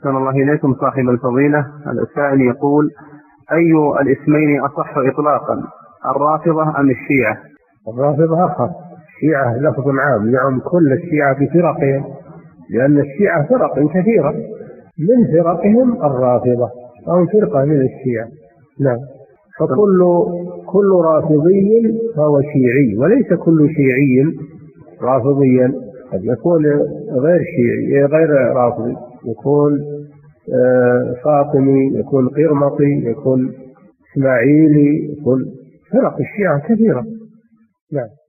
أحسن الله إليكم صاحب الفضيلة. السائل يقول: أي الاسمين أصح إطلاقا، الرافضة أم الشيعة؟ الرافضة أخف، الشيعة لفظ عام يعم كل الشيعة بفرقهم، لأن الشيعة فرق كثيرة، من فرقهم الرافضة أو فرقة من الشيعة. نعم. فكل رافضي فهو شيعي، وليس كل شيعي رافضيا، قد يكون غير شيعي غير رافضي، يكون فاطمي، يكون قرمطي، يكون إسماعيلي، يكون فرق الشيعة كثيرة. نعم.